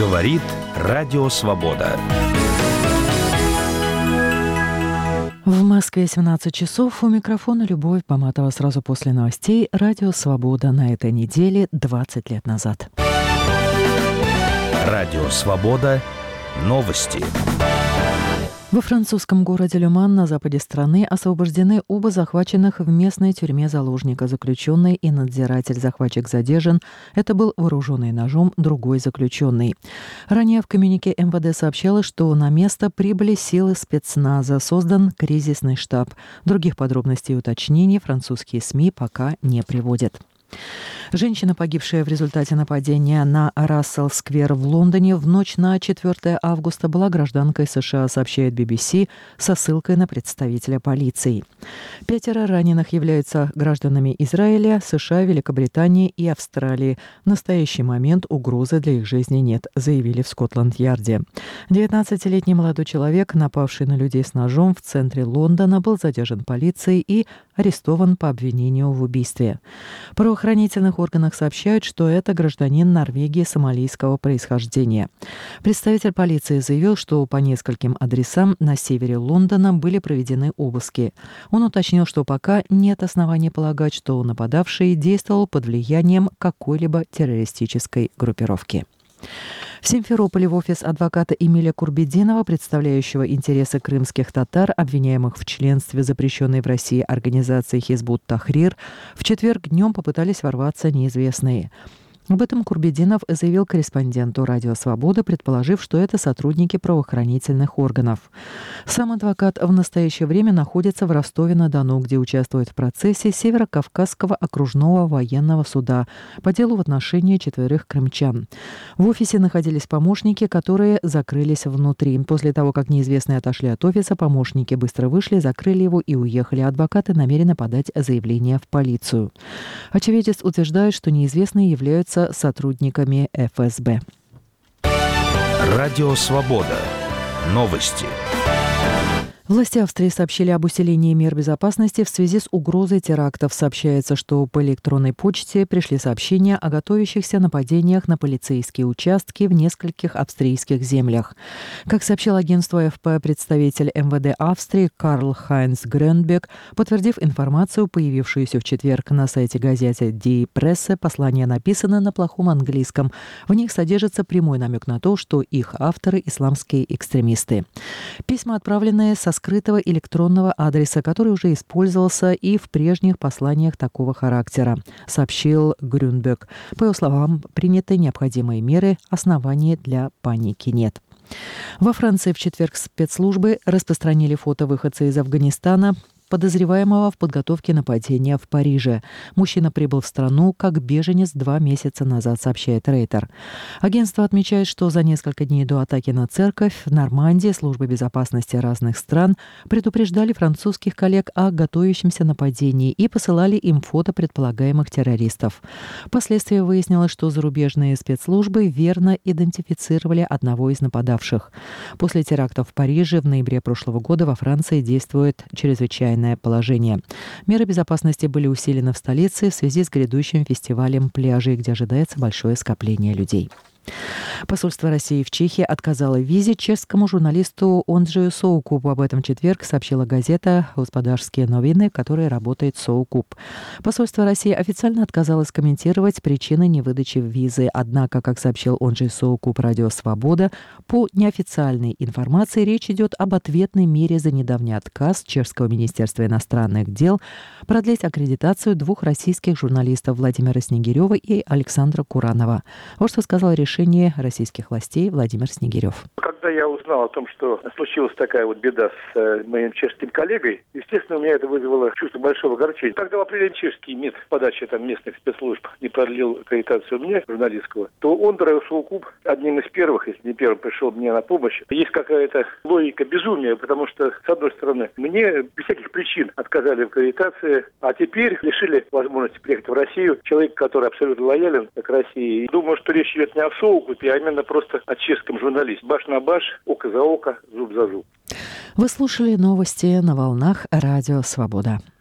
Говорит Радио Свобода. В Москве 17 часов. У микрофона Любовь Поматова. Сразу после новостей Радио Свобода на этой неделе 20 лет назад. Радио Свобода. Новости. Во французском городе Люман на западе страны освобождены оба захваченных в местной тюрьме заложника. Заключенный и надзиратель-захватчик задержан. Это был вооруженный ножом другой заключенный. Ранее в коммюнике МВД сообщалось, что на место прибыли силы спецназа. Создан кризисный штаб. Других подробностей и уточнений французские СМИ пока не приводят. Женщина, погибшая в результате нападения на Рассел-сквер в Лондоне в ночь на 4 августа, была гражданкой США, сообщает BBC со ссылкой на представителя полиции. 5 раненых являются гражданами Израиля, США, Великобритании и Австралии. В настоящий момент угрозы для их жизни нет, заявили в Скотланд-Ярде. 19-летний молодой человек, напавший на людей с ножом в центре Лондона, был задержан полицией и арестован по обвинению в убийстве. В правоохранительных органах сообщают, что это гражданин Норвегии сомалийского происхождения. Представитель полиции заявил, что по нескольким адресам на севере Лондона были проведены обыски. Он уточнил, что пока нет оснований полагать, что нападавший действовал под влиянием какой-либо террористической группировки. В Симферополе в офис адвоката Эмиля Курбединова, представляющего интересы крымских татар, обвиняемых в членстве запрещенной в России организации Хизбут Тахрир, в четверг днем попытались ворваться неизвестные. Об этом Курбединов заявил корреспонденту «Радио Свобода», предположив, что это сотрудники правоохранительных органов. Сам адвокат в настоящее время находится в Ростове-на-Дону, где участвует в процессе Северо-Кавказского окружного военного суда по делу в отношении 4 крымчан. В офисе находились помощники, которые закрылись внутри. После того, как неизвестные отошли от офиса, помощники быстро вышли, закрыли его и уехали. Адвокаты намерены подать заявление в полицию. Очевидец утверждает, что неизвестные являются сотрудниками ФСБ. Радио Свобода. Новости. Власти Австрии сообщили об усилении мер безопасности в связи с угрозой терактов. Сообщается, что по электронной почте пришли сообщения о готовящихся нападениях на полицейские участки в нескольких австрийских землях. Как сообщил агентство АФП, представитель МВД Австрии Карл Хайнц Грёнбек, подтвердив информацию, появившуюся в четверг на сайте газеты Die Presse, послание написано на плохом английском. В них содержится прямой намек на то, что их авторы – исламские экстремисты. Письма, отправленные со скрытого электронного адреса, который уже использовался и в прежних посланиях такого характера, сообщил Грюнбек. По его словам, приняты необходимые меры, оснований для паники нет. Во Франции в четверг спецслужбы распространили фото выходца из Афганистана, подозреваемого в подготовке нападения в Париже. Мужчина прибыл в страну как беженец 2 месяца назад, сообщает Рейтер. Агентство отмечает, что за несколько дней до атаки на церковь в Нормандии службы безопасности разных стран предупреждали французских коллег о готовящемся нападении и посылали им фото предполагаемых террористов. Впоследствии выяснилось, что зарубежные спецслужбы верно идентифицировали одного из нападавших. После терактов в Париже в ноябре прошлого года во Франции действует чрезвычайное положение. Меры безопасности были усилены в столице в связи с грядущим фестивалем пляжей, где ожидается большое скопление людей. Посольство России в Чехии отказало в визе чешскому журналисту Онджею Соукупу. Об этом в четверг сообщила газета «Господарские новины», в которой работает Соукуп. Посольство России официально отказалось комментировать причины невыдачи визы. Однако, как сообщил Онджей Соукуп Радио Свобода, по неофициальной информации речь идет об ответной мере за недавний отказ чешского министерства иностранных дел продлить аккредитацию 2 российских журналистов Владимира Снегирева и Александра Куранова. Вот что сказал решение российских властей Владимир Снегирев. Когда я узнал о том, что случилась такая вот беда с моим чешским коллегой, естественно, у меня это вызвало чувство большого огорчения. Когда в апреле чешский МИД в подаче местных спецслужб не продлил аккредитацию мне, журналистского, то он, Соукуп, одним из первых, если не первым, пришел мне на помощь. Есть какая-то логика безумия, потому что, с одной стороны, мне без всяких причин отказали в аккредитации, а теперь лишили возможности приехать в Россию человек, который абсолютно лоялен к России. И думаю, что речь идет не о Соукупе, а именно просто о чешском журналисте. Баш на баш, око за око, зуб за зуб. Вы слушали новости на волнах Радио Свобода.